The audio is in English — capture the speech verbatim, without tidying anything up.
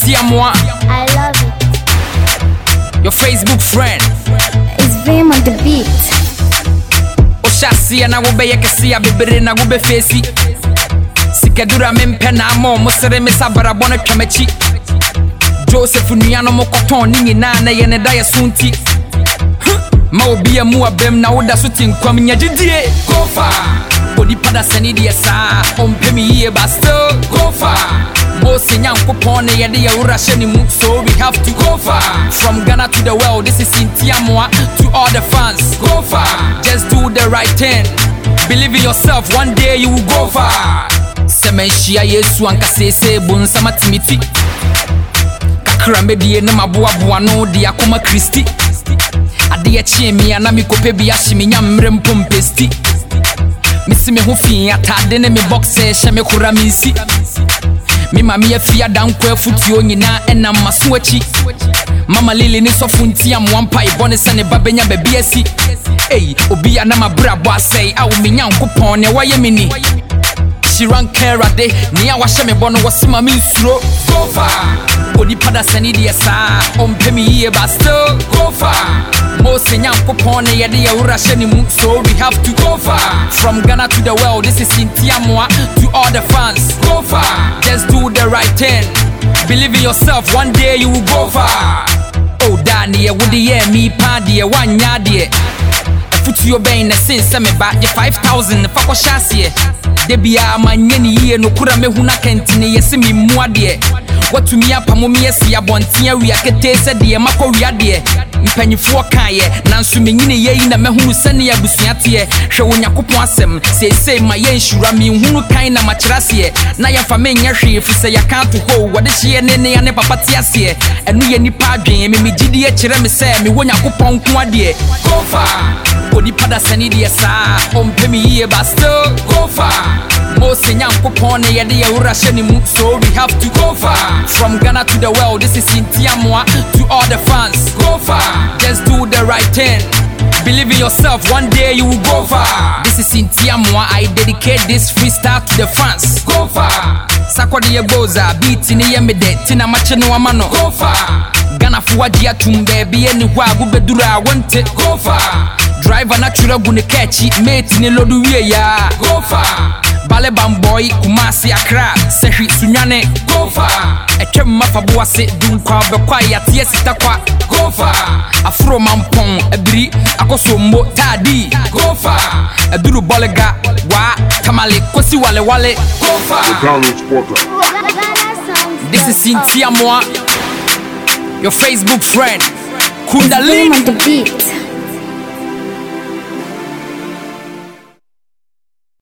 Cynthia Moa. I love it. Your Facebook friend. It's Vim on the beat. Oshasi na wobe yekesi ya bibiri na wobe fesi. Sikedura mempe na amo musere misabara bone kamechi. Joseph Nuyano mokoton ningi na na yene da yasunti. Ma obi ya muwa bem na woda suti nkwam nyajidie. Go far. Odi pada sani di yesa. Ompemi ye ba still go far. Bosi nyankopon yede ya urashe ni mu, so we have to go far. From Ghana to the world, this is Cynthia Moa. To all the fans, go far. Just do the right thing. Believe in yourself, one day you will go far. Semenshia Yesu ankasese bonsama timiti. Kakra medie na maboa boa no de akoma Kristi. Ade ya chemi ana mi kope bia himi nyamre mpompesti. Misi me ho fi atade ne me boxe hye me kura minsi. Me mami ya fia dankwa futuo nyina ena maso achi. Mama Lily ni so Cynthia Moa mpa ibone se ne babenya babi asi. Ey obi ya na mabrabo asai a wo menyankopon ne waye mini. She ran Kera de ni a wahye me bono wasima mi nsuro. Go far. Odi pada sani de sa ompemi ye ba still go far. Mo senyankopon ne yede ya urashe ni mu, so we have to go far. From Ghana to the world, this is Cynthia Moa. To all the fans, go far. Just do the right thing. Believe in yourself, one day you will go far. Oh Danny, would the year me party one yard ye. Put your bane since me back the five thousand for Koshasi. Debia manyeni ye no kura me huna kentini yesi mi muadie. What to me up amomi yesi ya bontia we akete se de mako wiade. Mpanyifo kan ye nanso menyine ye na mehunu sane ya busuate. Hwe wonyakopon asem sei sei ma ye nhura me hunu kan na makyerase. Na ye fa menya hwe efise ya kan to ho wode hye ne ne ne papa tiase. Enu ye nipa adwen me megidi e kyere me se me wonyakopon ko ade. Go far. Odi pada sani de sa ompemi ye ba still go far. Mo senyankopon ne yede ya urashe ni mu, so we have to go far. From Ghana to the world, this is Cynthia Moa. To all the fans, go far. Just do the right thing. Believe in yourself, one day you will go far. This is Cynthia Moa. I dedicate this freestyle to the fans. Go far. Sakwadi ye boza beat ni ye mede tina mache no amano. Go far. Ghana fuwa dia tumbe biye ni hwa bubedura wonte. Go far. Driver natural gune catchy mate ni lodu wie ya. Go far. Bale bamboy Kumasi Accra sehi sunyane. Go far. Etwem mafabo ase dunkwa bekwa ya tie sitakwa. Go far. Afro mampon ebiri akosombo tadi. Go far. Eduru bolega wa tamale kosi wale wale. Go far. This is Cynthia Moa, your Facebook friend Kundalini on the beat.